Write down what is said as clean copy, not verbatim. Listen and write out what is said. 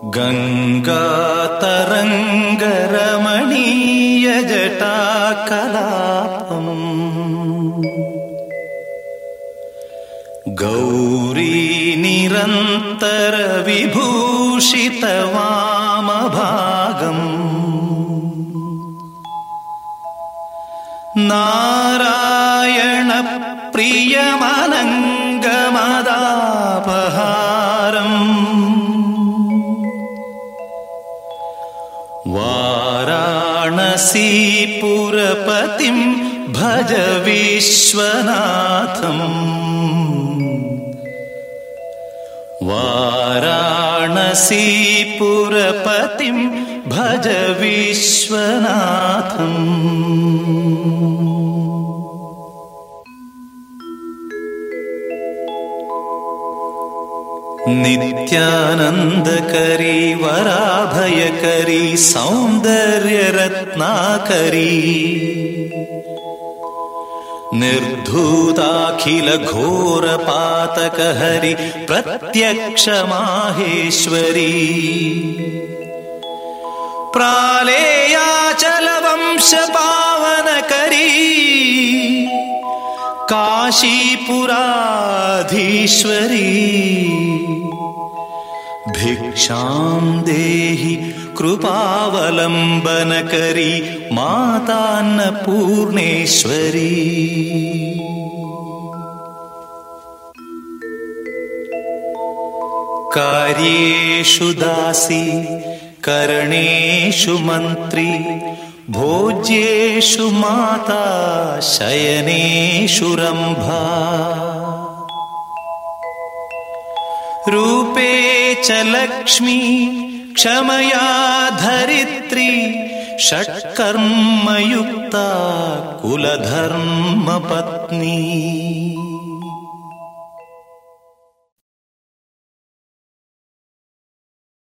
ഗംഗാതരംഗരമണീയജടാകലാപം ഗൗരീ നിരന്തര വിഭൂഷിതവാമഭാഗം നാരായണ പ്രിയമനംഗമദാപഹാരം വാരാണസീപുരപതിം ഭജ വിശ്വനാഥം വാരാണസീപുരപതിം ഭജ വിശ്വനാഥം. നിത്യാനന്ദകരീ വരാഭയകരീ സൗന്ദര്യരത്നാകരീ നിർധൂതാഖില ഘോരപാതകഹരി പ്രത്യക്ഷ മാഹേശ്വരീ പ്രാലേയാചല വംശപാവനകരീ കാശീപുരാധീശ്വരീ ഭിക്ഷാം ദേഹി കൃപാവലംബനകരീ മാതാന്നപൂർണേശ്വരീ. കാര്യേഷു ദാസി കരണേഷു മന്ത്രി ഭോജ്യേഷു മാതാ ശയനേഷു രംഭാ രൂപേ ച ലക്ഷ്മീ ക്ഷമയാ ധരിത്രി ഷട്കർമ്മയുക്താ കുലധർമ്മപത്നി.